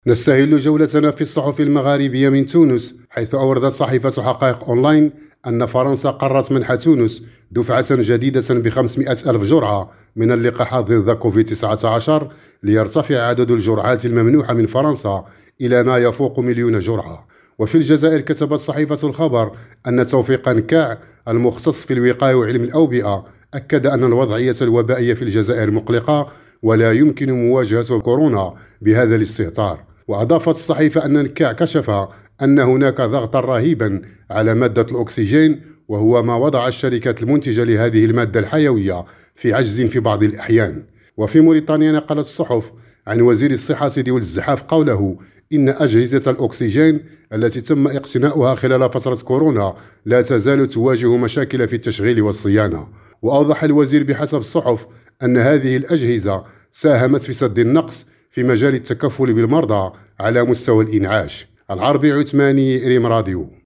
نستهل جولتنا في الصحف المغاربية من تونس، حيث أوردت صحيفة حقائق أونلاين أن فرنسا قررت منح تونس دفعة جديدة ب500 ألف جرعة من اللقاحات ضد كوفيد-19 ليرتفع عدد الجرعات الممنوحة من فرنسا إلى ما يفوق 1,000,000 جرعة. وفي الجزائر كتبت صحيفة الخبر أن توفيقا كاع المختص في الوقاية وعلم الأوبئة أكد أن الوضعية الوبائية في الجزائر مقلقة ولا يمكن مواجهة كورونا بهذا الاستهتار. وأضافت الصحيفة أن الكاع كشف أن هناك ضغطا رهيبا على مادة الأكسجين، وهو ما وضع الشركات المنتجة لهذه المادة الحيوية في عجز في بعض الأحيان. وفي موريتانيا نقلت الصحف عن وزير الصحة سيدي ولد الزحاف قوله إن أجهزة الأكسجين التي تم اقتناؤها خلال فترة كورونا لا تزال تواجه مشاكل في التشغيل والصيانة. وأوضح الوزير بحسب الصحف أن هذه الأجهزة ساهمت في سد النقص في مجال التكفل بالمرضى على مستوى الإنعاش. العربي عثماني، ريم راديو.